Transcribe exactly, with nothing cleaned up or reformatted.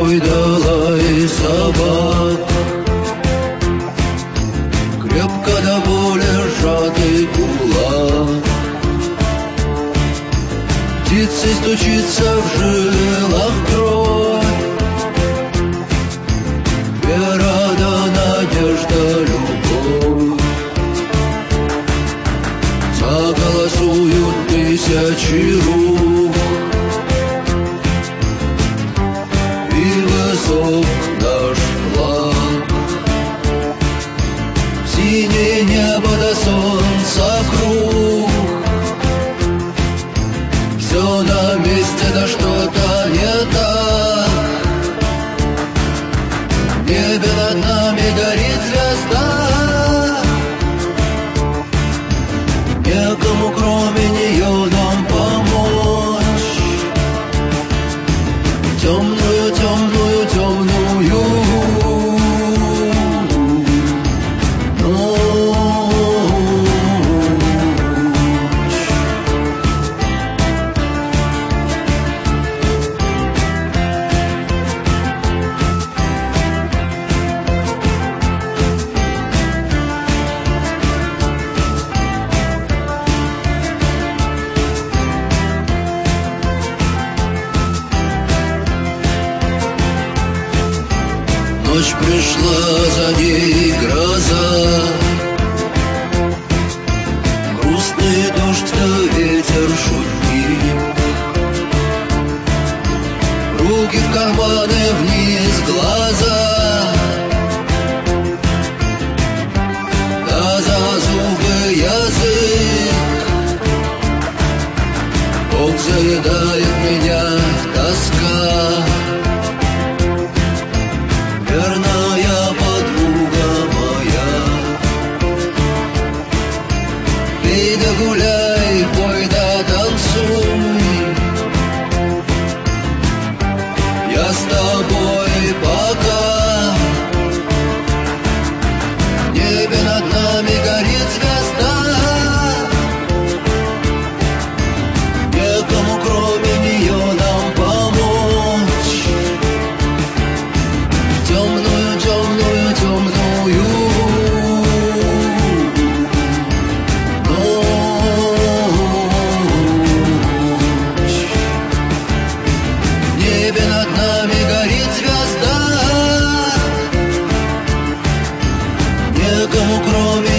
ой да лай собак. Крепко до боли сжатый кулак. Птицей стучится в жилах кровь. Вера да надежда, любовь. Заголосуют тысячи рук, и высок наш флаг. Синее небо до солнца круг. Все на месте, да что-то не так. В небе над нами горит звезда. Некому кроме нее нам помочь. Темную, темную, темную ночь пришла, за ней гроза. Грустный дождь да ветер шутит. Руки в карманы, вниз глаза. Да за зубы язык. Бог заедает меня тоска. Верная подруга моя. Пей да гуляй, пой да танцуй. Я с тобой пока. В небе над нами горит звезда. Некому кроме нее нам помочь. Темную, темную, темную ночь. В небе над нами горит звезда. Некому кроме